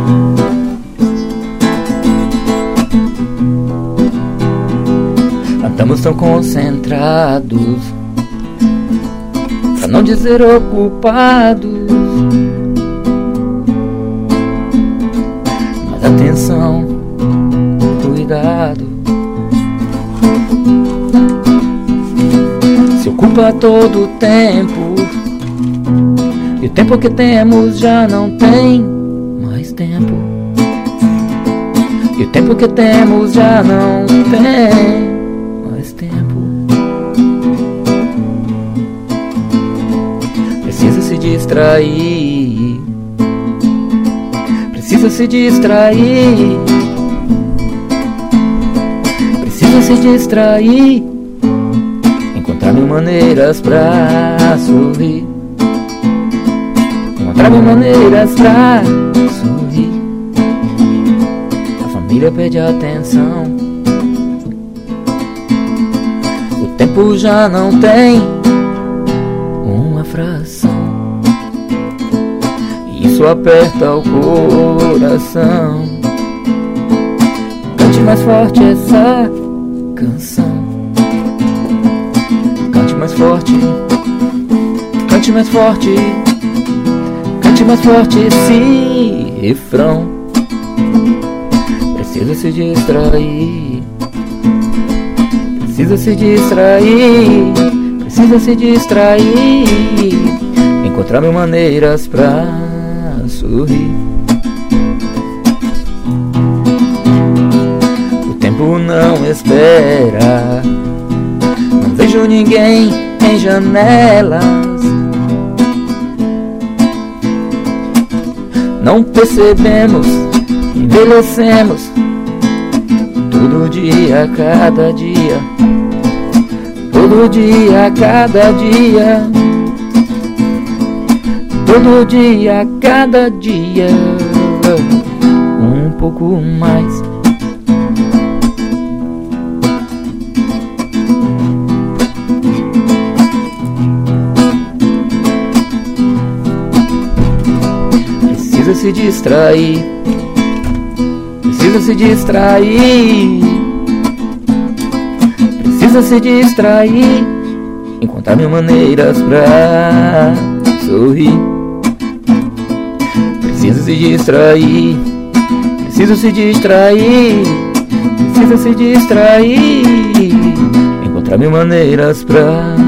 Andamos tão concentrados, pra não dizer ocupados, mas atenção, cuidado. Se ocupa todo o tempo, e o tempo que temos já não tem mais tempo. E o tempo que temos já não tem mais tempo. Precisa se distrair, precisa se distrair, precisa se distrair. Encontrar mil maneiras pra sorrir, encontrar mil maneiras pra sorrir. A família pede atenção, o tempo já não tem uma fração, e isso aperta o coração. Cante mais forte essa canção, cante mais forte, cante mais forte, cante mais forte esse refrão. Precisa se distrair, precisa se distrair, precisa se distrair. Encontrar mil maneiras pra sorrir. O tempo não espera, não vejo ninguém em janelas, não percebemos, envelhecemos. Todo dia, cada dia, todo dia, cada dia, todo dia, cada dia, um pouco mais. Precisa se distrair, precisa se distrair, precisa se distrair. Encontrar mil maneiras pra sorrir. Precisa se distrair, precisa se distrair, precisa se distrair. Encontrar mil maneiras pra